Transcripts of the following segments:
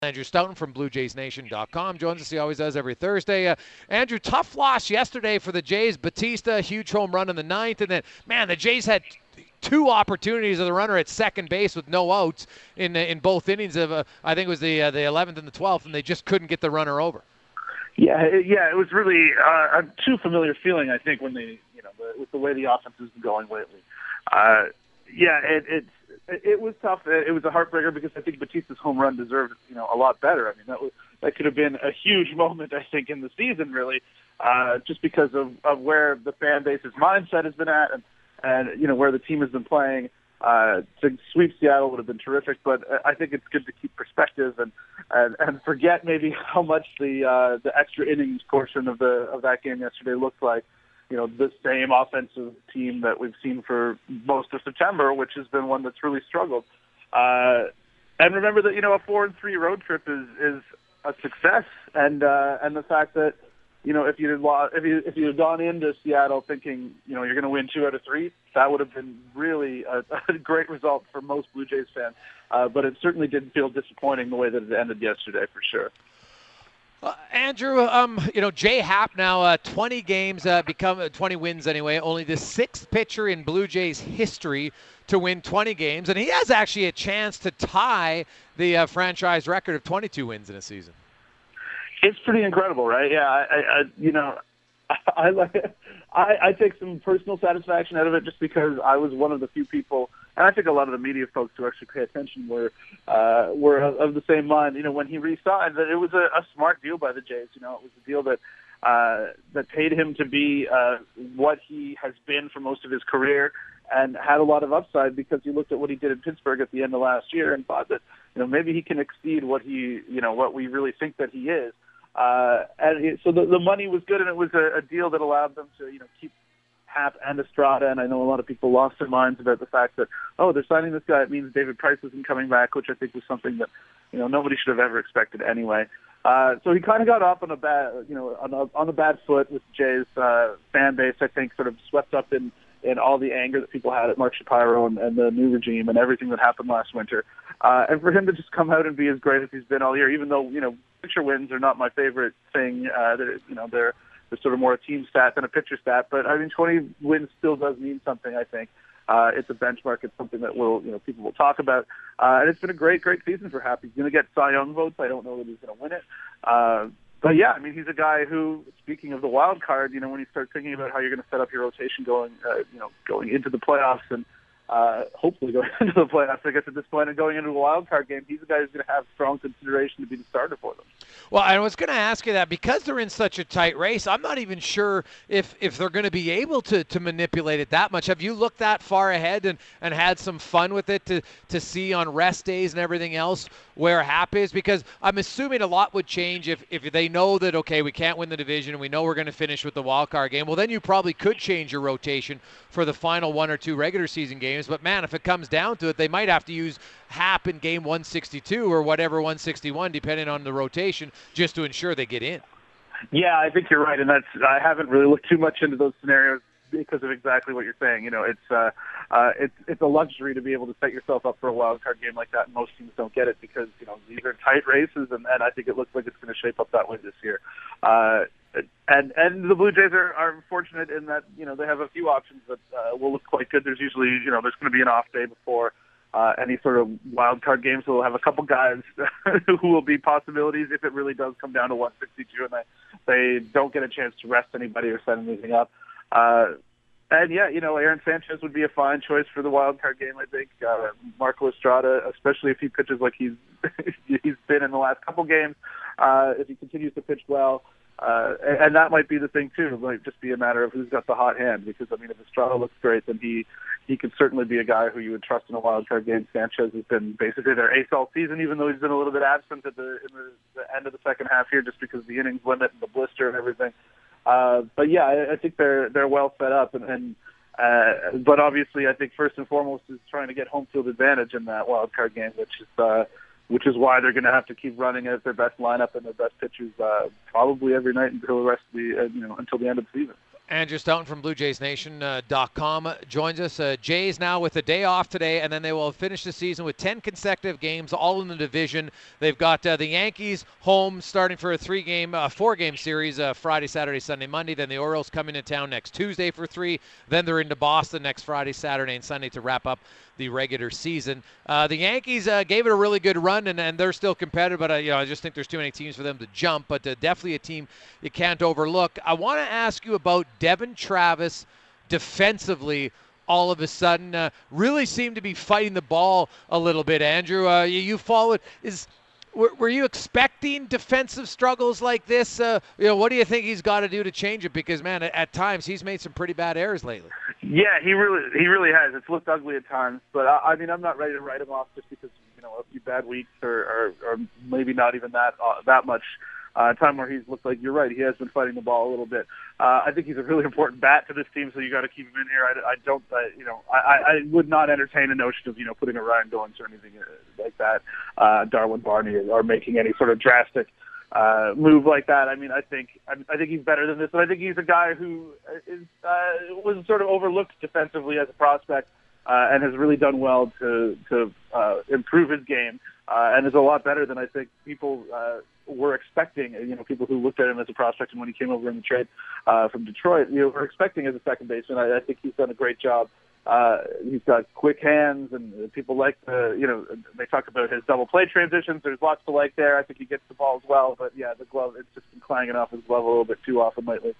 Andrew Stoughton from BlueJaysNation.com joins us. He always does every Thursday. Andrew, tough loss yesterday for the Jays. Batista, huge home run in the ninth, and then, man, the Jays had two opportunities of the runner at second base with no outs in both innings of I think it was the 11th and the 12th, and they just couldn't get the runner over. Yeah, it was really a too familiar feeling. I think when with the way the offense has been going lately. It was tough. It was a heartbreaker because I think Batista's home run deserved, a lot better. I mean, that could have been a huge moment, I think, in the season, really, just because of where the fan base's mindset has been at and where the team has been playing. To sweep Seattle would have been terrific, but I think it's good to keep perspective and forget maybe how much the extra innings portion of that game yesterday looked like. The same offensive team that we've seen for most of September, which has been one that's really struggled. And remember that, a 4-3 road trip is a success. And the fact that, if you had gone into Seattle thinking, you're going to win 2 out of 3, that would have been really a great result for most Blue Jays fans. But it certainly didn't feel disappointing the way that it ended yesterday, for sure. Andrew, Jay Happ now 20 games, become 20 wins anyway. Only the sixth pitcher in Blue Jays history to win 20 games, and he has actually a chance to tie the franchise record of 22 wins in a season. It's pretty incredible, right? Yeah, I take some personal satisfaction out of it just because I was one of the few people, and I think a lot of the media folks who actually pay attention were of the same mind. When he re-signed, that it was a smart deal by the Jays. It was a deal that paid him to be what he has been for most of his career, and had a lot of upside because you looked at what he did in Pittsburgh at the end of last year and thought that maybe he can exceed what what we really think that he is. So the money was good, and it was a deal that allowed them to keep Happ and Estrada. And I know a lot of people lost their minds about the fact that they're signing this guy. It means David Price isn't coming back, which I think was something that nobody should have ever expected anyway. So he kind of got off on a bad on a bad foot with Jay's fan base. I think sort of swept up in all the anger that people had at Mark Shapiro and the new regime and everything that happened last winter. And for him to just come out and be as great as he's been all year, even though, pitcher wins are not my favorite thing. They're sort of more a team stat than a pitcher stat. But, 20 wins still does mean something, I think. It's a benchmark. It's something that people will talk about. And it's been a great, great season for Happ. He's going to get Cy Young votes. I don't know that he's going to win it. But yeah, he's a guy who, speaking of the wild card, when you start thinking about how you're going to set up your rotation going into the playoffs and hopefully going into the playoffs, I guess at this point, and going into a wild card game, he's the guy who's going to have strong consideration to be the starter for them. Well, I was going to ask you that because they're in such a tight race. I'm not even sure if they're going to be able to manipulate it that much. Have you looked that far ahead and had some fun with it to see on rest days and everything else where Happ is? Because I'm assuming a lot would change if they know that, okay, we can't win the division and we know we're going to finish with the wild card game. Well, then you probably could change your rotation for the final 1 or 2 regular season games. But, man, if it comes down to it, they might have to use Happ in game 162 or whatever 161, depending on the rotation, just to ensure they get in. Yeah, I think you're right, and I haven't really looked too much into those scenarios because of exactly what you're saying. It's a luxury to be able to set yourself up for a wild card game like that, and most teams don't get it because these are tight races, and I think it looks like it's going to shape up that way this year. And the Blue Jays are fortunate in that they have a few options that will look quite good. There's usually there's going to be an off day before any sort of wild card game, so we'll have a couple guys who will be possibilities if it really does come down to 162 and they don't get a chance to rest anybody or set anything up. And yeah, Aaron Sanchez would be a fine choice for the wild card game. I think Marco Estrada, especially if he pitches like he's been in the last couple games, if he continues to pitch well. And that might be the thing too. It might just be a matter of who's got the hot hand. Because if Estrada looks great, then he could certainly be a guy who you would trust in a wild card game. Sanchez has been basically their ace all season, even though he's been a little bit absent in the end of the second half here, just because of the innings limit and the blister and everything. But yeah, I think they're well set up, but obviously I think first and foremost is trying to get home field advantage in that wild card game, which is why they're going to have to keep running as their best lineup and their best pitchers probably every night until the rest of the until the end of the season. Andrew Stoughton from BlueJaysNation.com joins us. Jays now with a day off today, and then they will finish the season with 10 consecutive games, all in the division. They've got the Yankees home starting for a four-game series, Friday, Saturday, Sunday, Monday. Then the Orioles come into town next Tuesday for 3. Then they're into Boston next Friday, Saturday, and Sunday to wrap up the regular season. The Yankees gave it a really good run, and they're still competitive, but I just think there's too many teams for them to jump, but definitely a team you can't overlook. I want to ask you about Devon Travis defensively. All of a sudden really seemed to be fighting the ball a little bit. Andrew, you followed. Were you expecting defensive struggles like this? What do you think he's got to do to change it? Because, man, at times he's made some pretty bad errors lately. Yeah, he really has. It's looked ugly at times, but I mean, I'm not ready to write him off just because a few bad weeks or maybe not even that much time where he's looked like, you're right, he has been fighting the ball a little bit. I think he's a really important bat to this team, so you got to keep him in here. I would not entertain a notion of putting a Ryan Goins or anything like that, Darwin Barney, or making any sort of drastic move like that. I mean, I think he's better than this, and I think he's a guy who was sort of overlooked defensively as a prospect, and has really done well to improve his game, and is a lot better than I think people were expecting. People who looked at him as a prospect and when he came over in the trade from Detroit, were expecting as a second baseman. I think he's done a great job. He's got quick hands, and people like they talk about his double play transitions. There's lots to like there. I think he gets the ball as well, but yeah, the glove, it's just been clanging off his glove a little bit too often lately.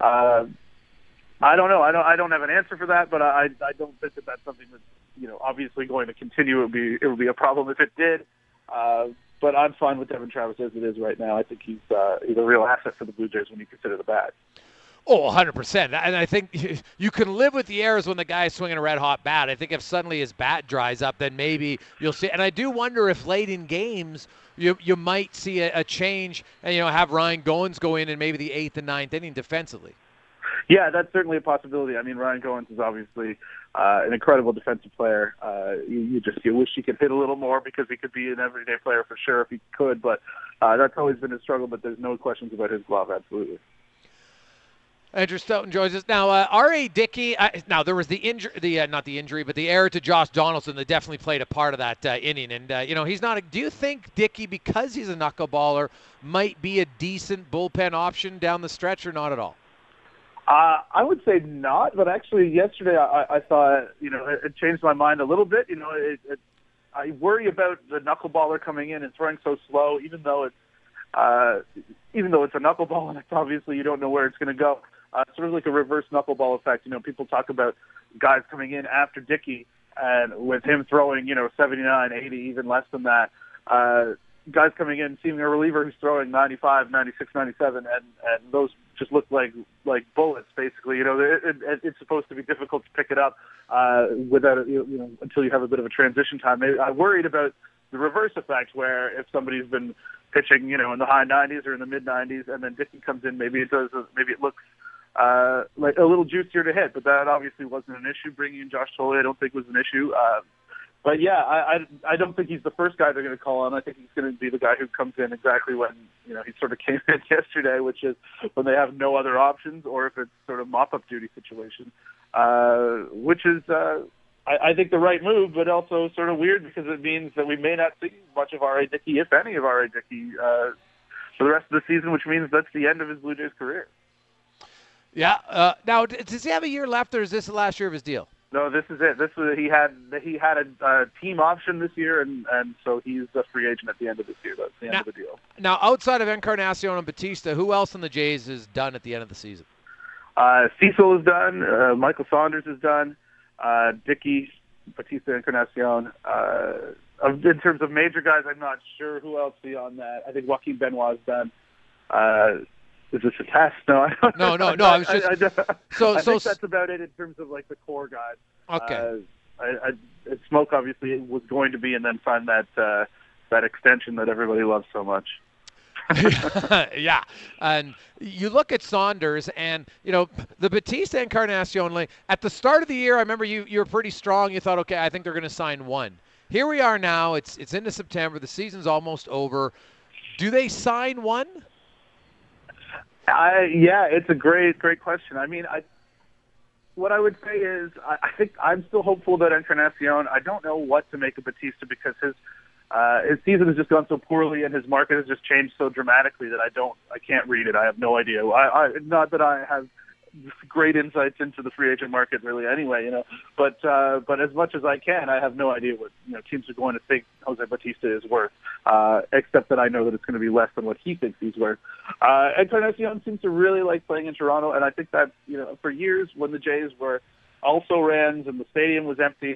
I don't know. I don't have an answer for that, but I don't think that that's something that's obviously going to continue. It would be a problem if it did. But I'm fine with Devon Travis as it is right now. I think he's a real asset for the Blue Jays when you consider the bat. Oh, 100%. And I think you can live with the errors when the guy's swinging a red-hot bat. I think if suddenly his bat dries up, then maybe you'll see. And I do wonder if late in games you might see a change and, have Ryan Goins go in maybe the 8th and 9th inning defensively. Yeah, that's certainly a possibility. I mean, Ryan Goins is obviously an incredible defensive player. You wish he could hit a little more because he could be an everyday player for sure if he could, but that's always been a struggle, but there's no questions about his glove, absolutely. Andrew Stoughton joins us. Now, R.A. Dickey, now there was the injury, not the injury, but the error to Josh Donaldson that definitely played a part of that inning. And, he's not do you think Dickey, because he's a knuckleballer, might be a decent bullpen option down the stretch or not at all? I would say not, but actually yesterday I thought, it changed my mind a little bit. I worry about the knuckleballer coming in and throwing so slow, even though it's a knuckleball and it's obviously you don't know where it's going to go. Sort of like a reverse knuckleball effect. People talk about guys coming in after Dickey and with him throwing, 79, 80, even less than that. Guys coming in, seeing a reliever who's throwing 95, 96, 97, and those just look like bullets, basically. It's supposed to be difficult to pick it up without until you have a bit of a transition time. I worried about the reverse effect, where if somebody's been pitching, in the high 90s or in the mid 90s, and then Dickey comes in, maybe it looks like a little juicier to hit. But that obviously wasn't an issue. Bringing in Josh Tolley, I don't think was an issue. But yeah, I don't think he's the first guy they're going to call on. I think he's going to be the guy who comes in exactly when he sort of came in yesterday, which is when they have no other options, or if it's sort of mop-up duty situation, which is I think the right move, but also sort of weird because it means that we may not see much of R.A. Dickey, if any of R.A. Dickey, for the rest of the season, which means that's the end of his Blue Jays career. Yeah. Now, does he have a year left, or is this the last year of his deal? No, this is it. He had a team option this year, and so he's a free agent at the end of this year. That's the end of the deal. Now, outside of Encarnacion and Batista, who else in the Jays is done at the end of the season? Cecil is done. Michael Saunders is done. Dickey, Batista, Encarnacion. In terms of major guys, I'm not sure who else beyond that. I think Joaquin Benoit is done. Is this a test? No, I don't know. No. I was just I think that's about it in terms of like the core guys. Okay. Smoke obviously was going to be, and then sign that extension that everybody loves so much. Yeah, and you look at Saunders, and the Batista Encarnacion. At the start of the year, I remember you were pretty strong. You thought, okay, I think they're going to sign one. Here we are now. It's into September. The season's almost over. Do they sign one? Yeah, it's a great question. I mean, what I would say is I think I'm still hopeful that Encarnacion. I don't know what to make of Batista because his season has just gone so poorly and his market has just changed so dramatically that I can't read it. I have no idea. Not that I have great insights into the free agent market really anyway, but as much as I can, I have no idea what, teams are going to think Jose Batista is worth, except that I know that it's going to be less than what he thinks he's worth. Encarnacion seems to really like playing in Toronto, and I think that, for years when the Jays were also Rans and the stadium was empty,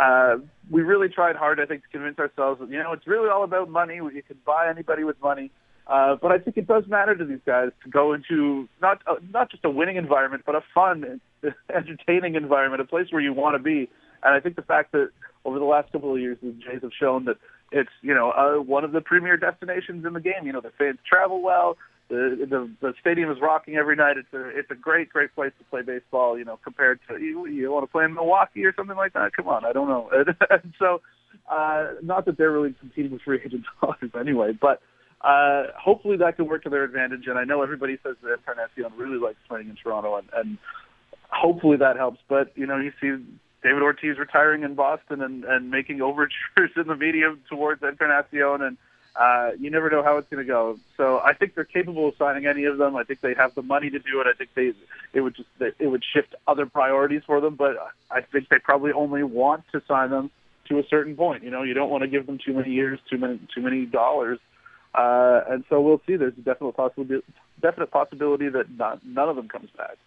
we really tried hard, I think, to convince ourselves that, it's really all about money. You can buy anybody with money. But I think it does matter to these guys to go into not just a winning environment, but a fun, entertaining environment, a place where you want to be. And I think the fact that over the last couple of years, the Jays have shown that it's one of the premier destinations in the game. The fans travel well. The stadium is rocking every night. It's a great place to play baseball. Compared to you want to play in Milwaukee or something like that. Come on, I don't know. And so, not that they're really competing with free agent dollars anyway, but. Hopefully that can work to their advantage, and I know everybody says that Encarnacion really likes playing in Toronto, and hopefully that helps. But, you see David Ortiz retiring in Boston and making overtures in the media towards Encarnacion, and you never know how it's going to go. So I think they're capable of signing any of them. I think they have the money to do it. I think it would shift other priorities for them, but I think they probably only want to sign them to a certain point. You don't want to give them too many years, too many dollars. And so we'll see. There's a definite possibility that none of them comes back.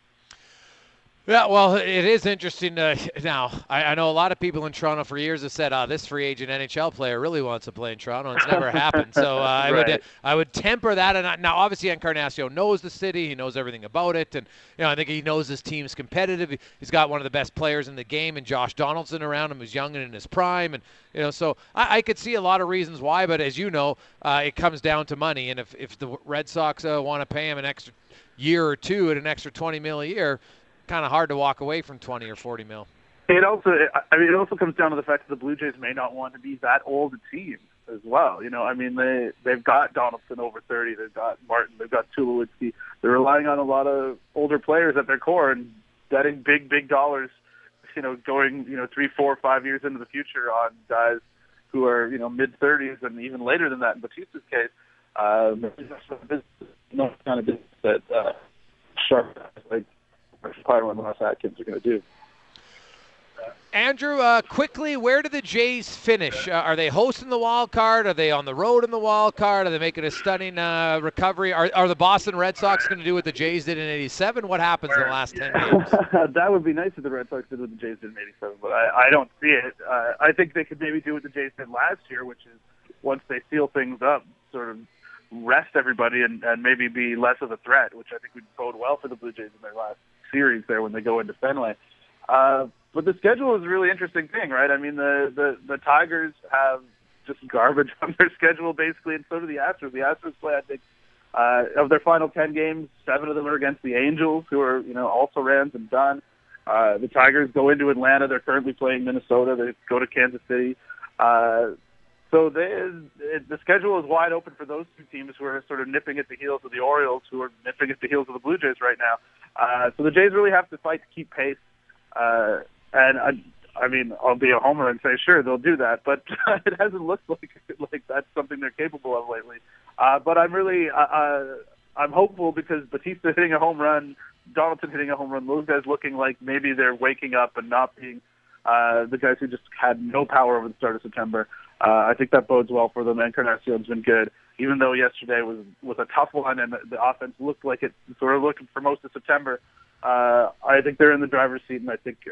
Yeah, well, it is interesting. Now, I know a lot of people in Toronto for years have said, this free agent NHL player really wants to play in Toronto. It's never happened. So Right. I would temper that. And now, obviously, Encarnacion knows the city. He knows everything about it. And, I think he knows his team's competitive. He's got one of the best players in the game, and Josh Donaldson around him, who's young and in his prime. And, so I could see a lot of reasons why. But as you know, it comes down to money. And if the Red Sox want to pay him an extra year or two at an extra $20 million a year, kind of hard to walk away from 20 or 40 mil. It also comes down to the fact that the Blue Jays may not want to be that old a team as well. They've got Donaldson over 30, they've got Martin, they've got Tulowitzki. They're relying on a lot of older players at their core and betting big dollars, going 3, 4, 5 years into the future on guys who are mid-30s and even later than that in Batista's case. Maybe that's not kind of business that sharp like Pyro and Ross Atkins are going to do. Andrew, quickly, where do the Jays finish? Are they hosting the wild card? Are they on the road in the wild card? Are they making a stunning recovery? Are the Boston Red Sox going to do what the Jays did in '87? What happens in the last 10 games? That would be nice if the Red Sox did what the Jays did in '87, but I don't see it. I think they could maybe do what the Jays did last year, which is once they seal things up, sort of rest everybody and maybe be less of a threat, which I think would bode well for the Blue Jays in their last series there when they go into Fenway. But the schedule is a really interesting thing, right? I mean, the Tigers have just garbage on their schedule, basically, and so do the Astros. The Astros play, I think, of their final 10 games, 7 of them are against the Angels, who are, also Rams and done. The Tigers go into Atlanta. They're currently playing Minnesota. They go to Kansas City. So the schedule is wide open for those two teams who are sort of nipping at the heels of the Orioles, who are nipping at the heels of the Blue Jays right now. So the Jays really have to fight to keep pace. And I mean, I'll be a homer and say, sure, they'll do that, but it hasn't looked like that's something they're capable of lately. But I'm really I'm hopeful because Batista hitting a home run, Donaldson hitting a home run, those guys looking like maybe they're waking up and not being the guys who just had no power over the start of September. I think that bodes well for them. Encarnacion's been good, even though yesterday was a tough one and the offense looked like it sort of looked for most of September. I think they're in the driver's seat, and I think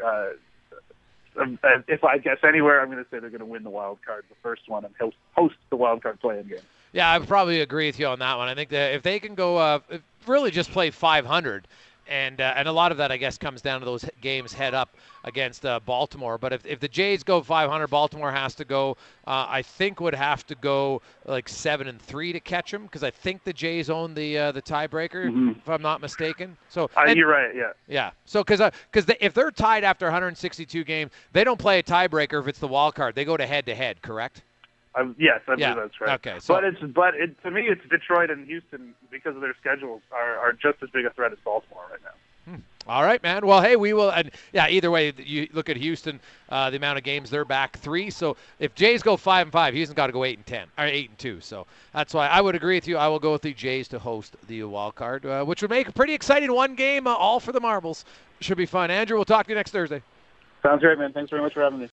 if I guess anywhere, I'm going to say they're going to win the wild card, the first one, and host the wild card play-in game. Yeah, I would probably agree with you on that one. I think that if they can go really just play 500, and a lot of that, I guess, comes down to those games head up against Baltimore. But if the Jays go 500, Baltimore has to go, I think would have to go like 7-3 to catch them, because I think the Jays own the tiebreaker, if I'm not mistaken. So you're right, yeah. Yeah. So because if they're tied after 162 games, they don't play a tiebreaker if it's the wild card. They go to head-to-head, correct? Yes, I believe that's right. Okay, so to me, it's Detroit and Houston because of their schedules are just as big a threat as Baltimore right now. All right, man. Well, hey, we will. And yeah, either way, you look at Houston, the amount of games they're back 3. So if Jays go 5-5, Houston's got to go 8-10 or 8-2. So that's why I would agree with you. I will go with the Jays to host the wild card, which would make a pretty exciting one game, all for the marbles. Should be fun. Andrew, we'll talk to you next Thursday. Sounds great, man. Thanks very much for having me.